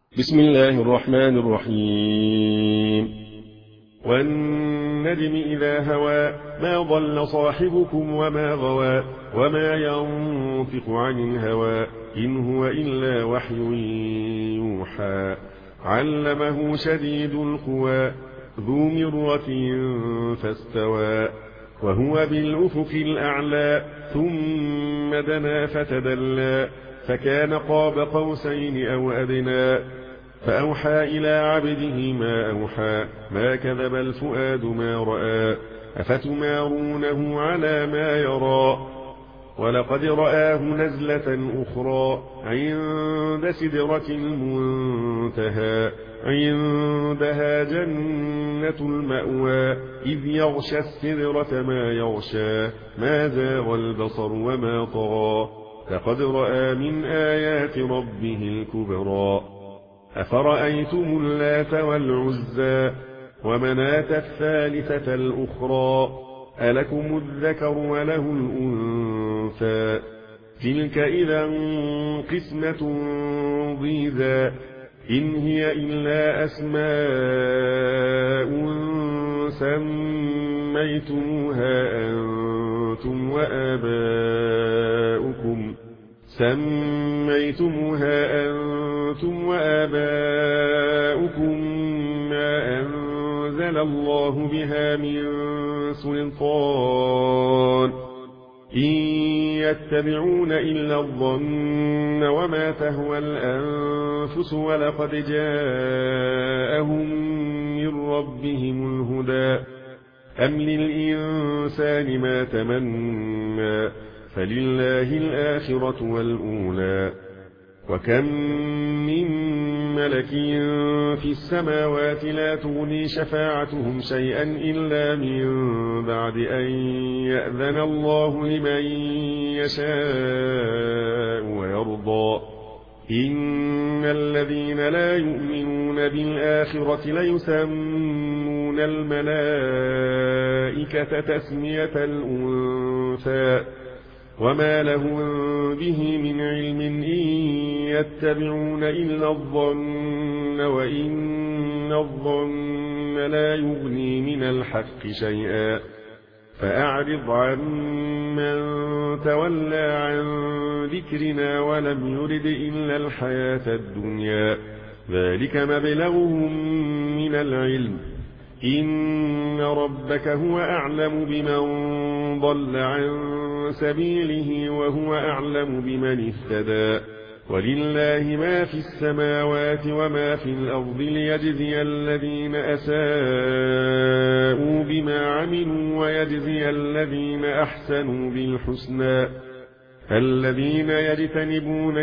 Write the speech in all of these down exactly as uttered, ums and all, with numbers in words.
بسم الله الرحمن الرحيم والنجم إذا هوى ما ضل صاحبكم وما غوى وما ينطق عن الهوى إن هو إلا وحي يوحى علمه شديد القوى ذو مرة فاستوى وهو بالأفق الأعلى ثم دنا فتدلى فكان قاب قوسين أو أدنى فأوحى إلى عبده ما أوحى ما كذب الفؤاد ما رأى أفتمارونه على ما يرى ولقد رآه نزلة أخرى عند سدرة المنتهى عندها جنة المأوى إذ يغشى السدرة ما يغشى ما زاغ البصر وما طغى لقد رأى من آيات ربه الكبرى أفرأيتم اللات والعزى ومناة الثالثة الأخرى ألكم الذكر وله الأنثى تلك إذا قسمة ضيزى إن هي إلا أسماء سميتموها أنتم وآباؤكم سميتموها أنتم وآباؤكم ما أنزل الله بها من سلطان إن يتبعون إلا الظن وما تهوى الأنفس ولقد جاءهم من ربهم الهدى أم للإنسان ما تمنى فلله الآخرة والأولى وكم من ملك في السماوات لا تغني شفاعتهم شيئا إلا من بعد أن يأذن الله لمن يشاء ويرضى إن الذين لا يؤمنون بالآخرة ليسمون الملائكة تسمية الأنثى وما لهم به من علم إن يتبعون إلا الظن وإن الظن لا يغني من الحق شيئا فأعرض عن من تولى عن ذكرنا ولم يرد إلا الحياة الدنيا ذلك مبلغهم من العلم إن ربك هو أعلم بمن ضل عن سبيله وهو أعلم بمن اهتدى ولله ما في السماوات وما في الأرض ليجزي الذين أساءوا بما عملوا ويجزي الذين أحسنوا بالحسنى الذين يجتنبون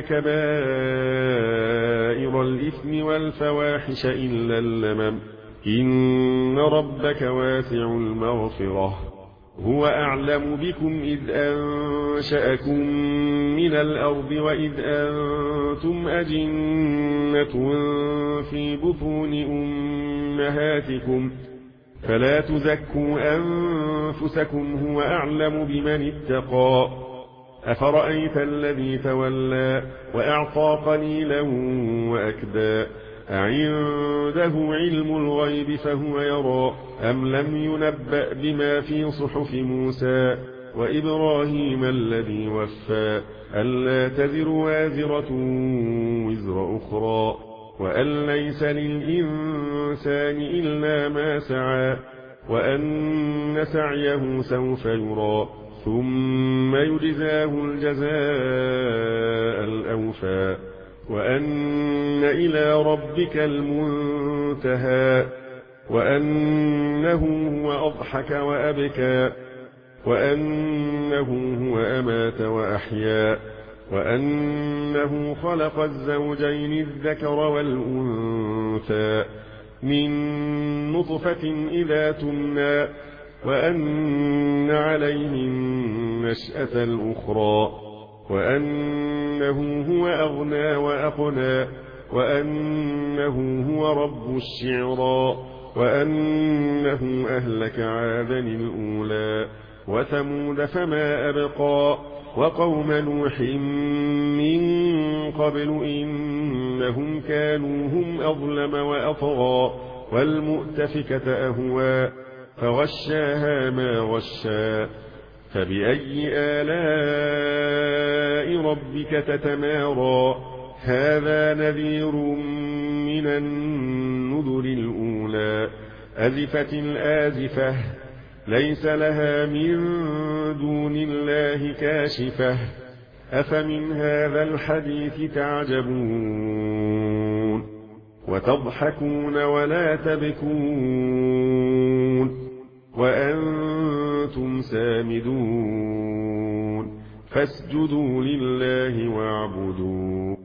كبائر الإثم والفواحش إلا اللمم إن ربك واسع المغفرة هو أعلم بكم إذ أنشأكم من الأرض وإذ أنتم أجنة في بطون أمهاتكم فلا تزكوا أنفسكم هو أعلم بمن اتقى أفرأيت الذي تولى وأعطى قليلا وأكدى أعنده علم الغيب فهو يرى أم لم ينبأ بما في صحف موسى وإبراهيم الذي وفى ألا تزر وازرة وزر أخرى وأن ليس للإنسان إلا ما سعى وأن سعيه سوف يرى ثم يجزاه الجزاء الأوفى وأن إلى ربك المنتهى وأنه هو أضحك وأبكى وأنه هو أمات وأحيا وأنه خلق الزوجين الذكر والأنثى من نطفة إذا تمنى وأن عليه النشأة الأخرى وأنه هو أغنى وأقنى وأنه هو رب الشعرى وأنه أهلك عادا الأولى وثمود فما أبقى وقوم نوح من قبل إنهم كانوا هم أظلم وأطغى والمؤتفكة أهوى فغشاها ما غشا فبأي آلاء ربك تتمارى هذا نذير من النذر الأولى أزفت الآزفة ليس لها من دون الله كاشفة أفمن هذا الحديث تعجبون وتضحكون ولا تبكون وأنتم سامدون فاسجدوا لله واعبدوا